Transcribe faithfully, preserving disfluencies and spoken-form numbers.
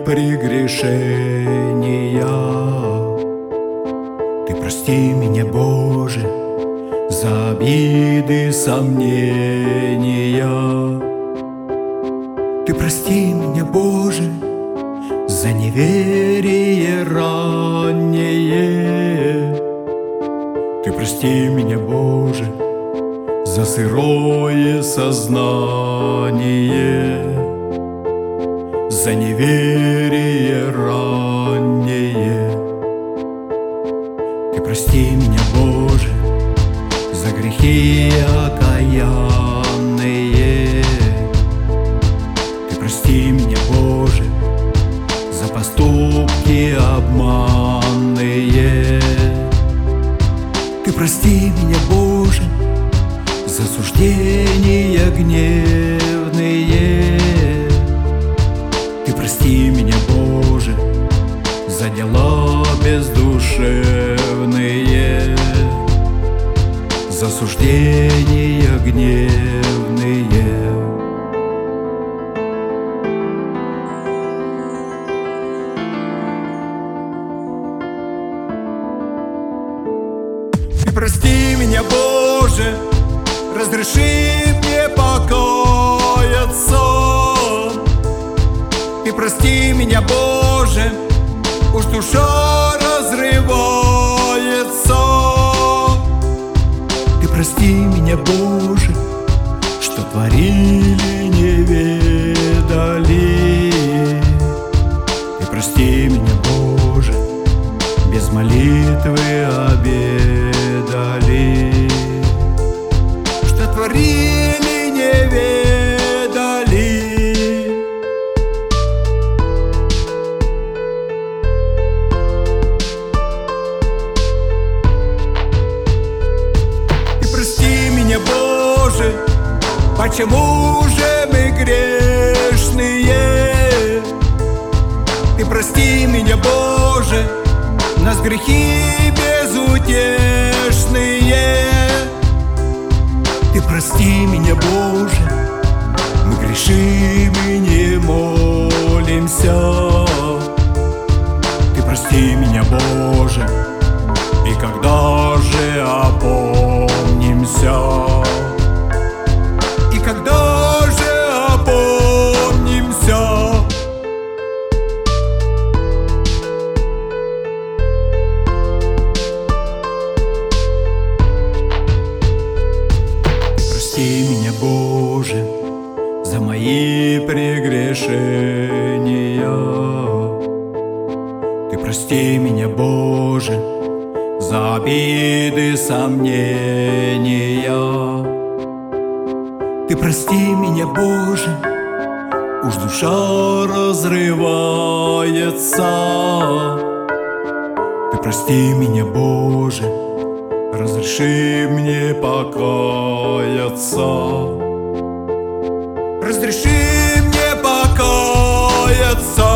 прегрешения. Ты прости меня, Боже, за обиды, сомнения. Ты прости меня, Боже, за неверие раннее. Ты прости меня, Боже, за сырое сознание, за неверие раннее. Ты прости меня, Боже, за грехи окаянные. Ты прости меня, Боже, за поступки обманные. Ты прости меня, Боже, за суждения гневные. Ты прости меня, Боже, за дела бездушевные, за суждения гневные. Ты прости меня, Боже, разреши мне покаяться. Ты прости меня, Боже, уж душа разрывается. Ты прости меня, Боже, что творили, не ведали. Ты прости меня, Боже, без молитвы обедали. Что творили, не ведали. Ты прости меня, Боже, почему же мы грешные? Ты прости меня, Боже, нас грехи безутешные. Ты прости меня, Боже, мы грешим и не молимся. Ты прости меня, Боже, и когда же опомнимся? И когда же опомнимся? Прости меня, Боже, за мои прегрешения. Ты прости меня, Боже, за обиды, сомнения. Ты прости меня, Боже, уж душа разрывается. Ты прости меня, Боже, разреши мне покаяться. Разреши мне покаяться.